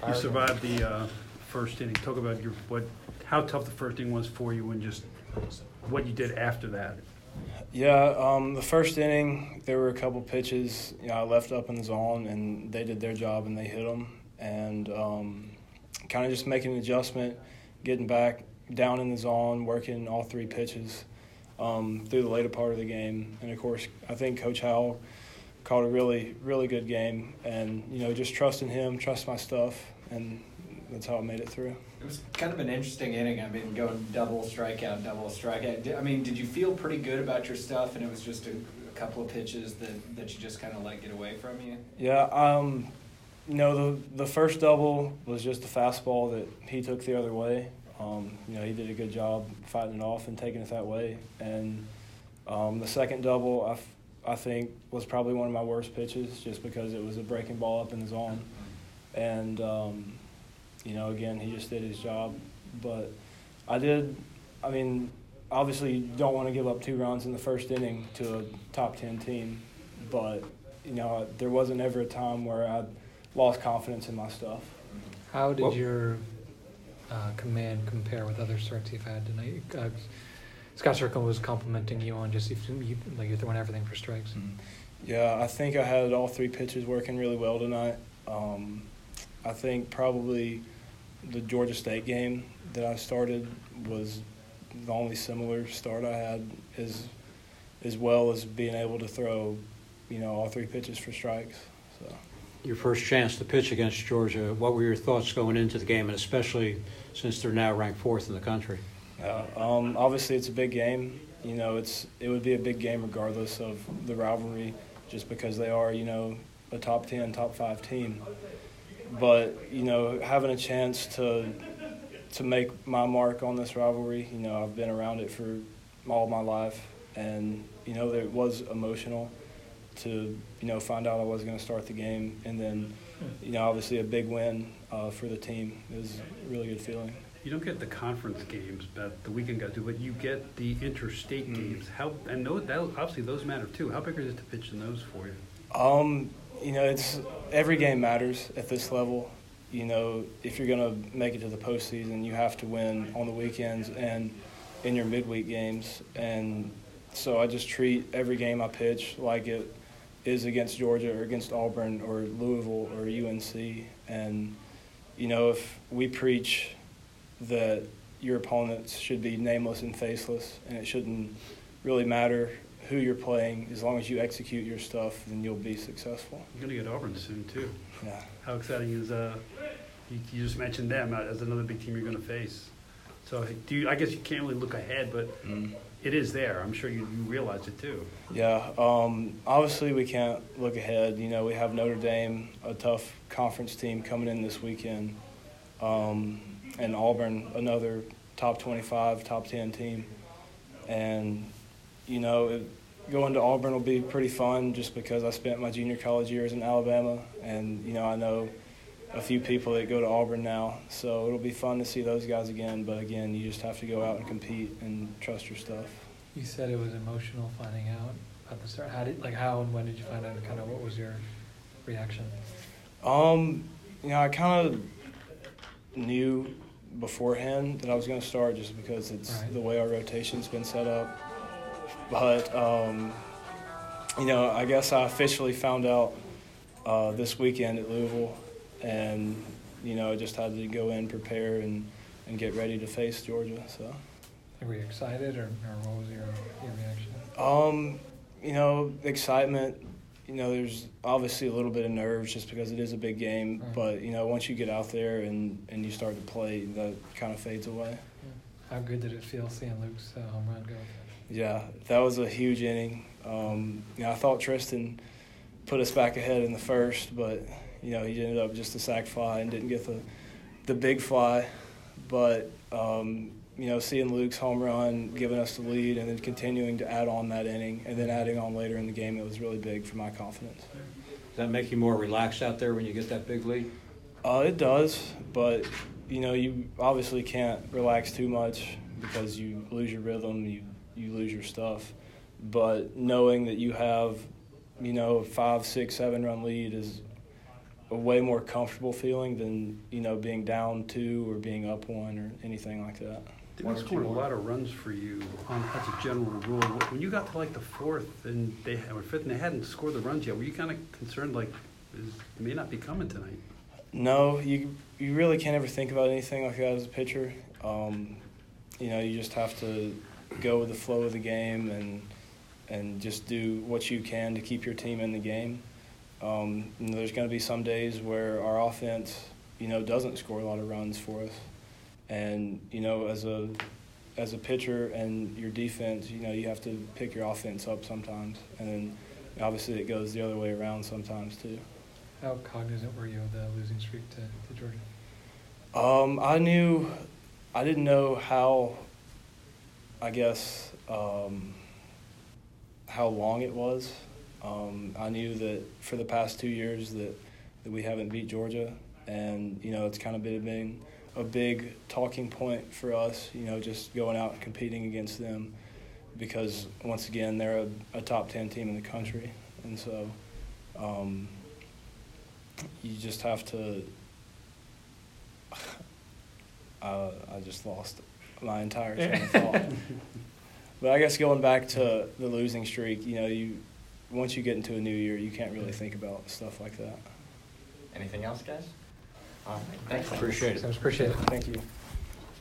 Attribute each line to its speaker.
Speaker 1: You survived the first inning. Talk about how tough the first inning was for you and just what you did after that.
Speaker 2: Yeah, the first inning, there were a couple pitches, I left up in the zone, and they did their job, and they hit them. And kind of just making an adjustment, getting back down in the zone, working all three pitches through the later part of the game. And, of course, I think Coach Howell called a really, really good game. And, just trusting him, trust my stuff, and that's how I made it through.
Speaker 3: It was kind of an interesting inning. I mean, going double strikeout. I mean, did you feel pretty good about your stuff, and it was just a couple of pitches that you just kind of let get away from you?
Speaker 2: Yeah, the first double was just a fastball that he took the other way. He did a good job fighting it off and taking it that way. And the second double, I think, was probably one of my worst pitches just because it was a breaking ball up in the zone. And again, he just did his job. But obviously you don't want to give up 2 runs in the first inning to a top 10 team. But, there wasn't ever a time where I lost confidence in my stuff.
Speaker 4: How did your command compare with other starts you've had tonight? Scott Serkin was complimenting you on just you're throwing everything for strikes.
Speaker 2: Mm-hmm. Yeah, I think I had all 3 pitches working really well tonight. I think probably the Georgia State game that I started was the only similar start I had, as well as being able to throw, all 3 pitches for strikes. So.
Speaker 5: Your first chance to pitch against Georgia, what were your thoughts going into the game, and especially since they're now ranked 4th in the country?
Speaker 2: Obviously it's a big game. It would be a big game regardless of the rivalry, just because they are, a top 10, top 5 team. But, having a chance to make my mark on this rivalry, I've been around it for all my life. And, it was emotional to, find out I was going to start the game. And then, obviously a big win for the team. It was a really good feeling.
Speaker 1: You don't get the conference games that the weekend guys do, but you get the interstate games. Obviously those matter too. How big is it to pitch in those for you?
Speaker 2: It's every game matters at this level. If you're going to make it to the postseason, you have to win on the weekends and in your midweek games. And so I just treat every game I pitch like it is against Georgia or against Auburn or Louisville or UNC. And, if we preach that your opponents should be nameless and faceless and it shouldn't really matter who you're playing, as long as you execute your stuff, then you'll be successful.
Speaker 1: You're going to get Auburn soon, too.
Speaker 2: Yeah.
Speaker 1: How exciting is you just mentioned them as another big team you're going to face. So I guess you can't really look ahead, but it is there. I'm sure you realize it, too.
Speaker 2: Yeah. Obviously, we can't look ahead. We have Notre Dame, a tough conference team coming in this weekend, and Auburn, another top 25, top 10 team. And, going to Auburn will be pretty fun just because I spent my junior college years in Alabama, and, I know a few people that go to Auburn now. So it'll be fun to see those guys again. But, again, you just have to go out and compete and trust your stuff.
Speaker 4: You said it was emotional finding out at the start. How and when did you find out, and kind of what was your reaction?
Speaker 2: I kind of knew beforehand that I was going to start just because it's the way our rotation's been set up. But, I guess I officially found out this weekend at Louisville, and, I just had to go in, prepare, and get ready to face Georgia. So.
Speaker 4: Were you excited, or what was your reaction?
Speaker 2: Excitement. There's obviously a little bit of nerves just because it is a big game. Right. But, once you get out there and you start to play, that kind of fades away.
Speaker 4: Yeah. How good did it feel seeing Luke's home run go?
Speaker 2: Yeah, that was a huge inning. I thought Tristan put us back ahead in the first, but, he ended up just a sac fly and didn't get the big fly. But, seeing Luke's home run, giving us the lead, and then continuing to add on that inning, and then adding on later in the game, it was really big for my confidence.
Speaker 5: Does that make you more relaxed out there when you get that big lead?
Speaker 2: It does, but, you obviously can't relax too much because you lose your rhythm, you lose your stuff. But knowing that you have, a 5, 6, 7 run lead is a way more comfortable feeling than, being down 2 or being up 1 or anything like that.
Speaker 1: They've been scoring a lot of runs for you as a general rule. When you got to like the 4th and or 5th and they hadn't scored the runs yet, were you kind of concerned it may not be coming tonight?
Speaker 2: No, you really can't ever think about anything like that as a pitcher. You just have to go with the flow of the game and just do what you can to keep your team in the game. There's going to be some days where our offense, doesn't score a lot of runs for us. And, as a pitcher and your defense, you have to pick your offense up sometimes. And then obviously it goes the other way around sometimes too.
Speaker 4: How cognizant were you of the losing streak to Georgia?
Speaker 2: I didn't know how, how long it was. I knew that for the past 2 years that we haven't beat Georgia, and it's kind of been a big talking point for us, just going out and competing against them, because once again they're a top 10 team in the country, and so you just have to. I just lost my entire train of thought. But I guess going back to the losing streak, once you get into a new year, you can't really think about stuff like that.
Speaker 6: Anything else, guys? All right, thanks.
Speaker 5: Appreciate it.
Speaker 4: Appreciate it.
Speaker 2: Thank you.